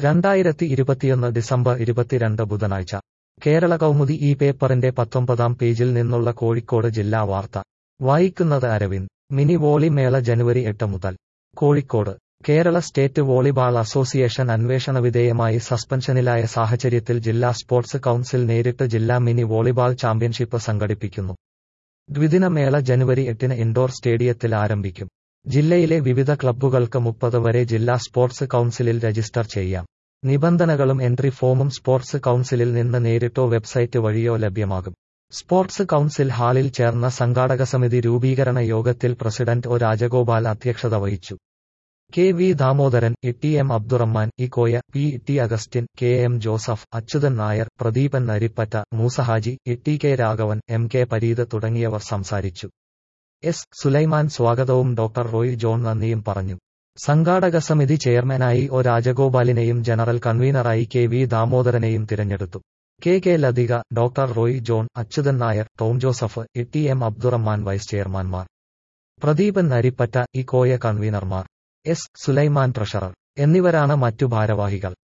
2021 December 22 ബുധനാഴ്ച കേരള കൗമുദി ഈ പേപ്പറിന്റെ 19-ാം പേജിൽ നിന്നുള്ള കോഴിക്കോട് ജില്ലാ വാർത്ത വായിക്കുന്നത് അരവിന്ദ്. മിനി വോളി മേള ജനുവരി 8 മുതൽ. Kozhikode Kerala state volleyball association അന്വേഷണവിധേയമായി സസ്പെൻഷനിലായ സാഹചര്യത്തിൽ ജില്ലാ സ്പോർട്സ് കൗൺസിൽ നേരിട്ട് ജില്ലാ മിനി വോളിബാൾ ചാമ്പ്യൻഷിപ്പ് സംഘടിപ്പിക്കുന്നു. ദ്വിദിന മേള ജനുവരി 8-ന് ഇൻഡോർ സ്റ്റേഡിയത്തിൽ ആരംഭിക്കും. ജില്ലയിലെ വിവിധ ക്ലബ്ബുകൾക്ക് 30 വരെ ജില്ലാ സ്പോർട്സ് കൗൺസിലിൽ രജിസ്റ്റർ ചെയ്യാം. നിബന്ധനകളും എൻട്രി ഫോമും സ്പോർട്സ് കൗൺസിലിൽ നിന്ന് നേരിട്ടോ വെബ്സൈറ്റ് വഴിയോ ലഭ്യമാകും. സ്പോർട്സ് കൗൺസിൽ ഹാളിൽ ചേർന്ന സംഘാടക സമിതി രൂപീകരണ യോഗത്തിൽ പ്രസിഡന്റ് ഒ രാജഗോപാൽ അധ്യക്ഷത വഹിച്ചു. K V Damodaran, T M Abdurahman, Ikkoya, P T Augustine, K M Joseph, Achuthan Nair, Pradeepan Narippatta, Moosahaji, T K Raghavan, M K Pareeth തുടങ്ങിയവർ സംസാരിച്ചു. എസ് സുലൈമാൻ സ്വാഗതവും ഡോക്ടർ റോയ് ജോൺ നന്ദിയും പറഞ്ഞു. സംഘാടക സമിതി ചെയർമാനായി ഒ രാജഗോപാലിനെയും ജനറൽ കൺവീനറായി കെ വി ദാമോദരനെയും തിരഞ്ഞെടുത്തു. K K Lathika, doctor Roy John, Achuthan Nair, Tom Joseph, T M Abdurahman vice ചെയർമാൻമാർ, പ്രദീപൻ നരിപ്പറ്റ, ഇക്കോയ കൺവീനർമാർ, എസ് സുലൈമാൻ ട്രഷറർ എന്നിവരാണ് മറ്റു ഭാരവാഹികൾ.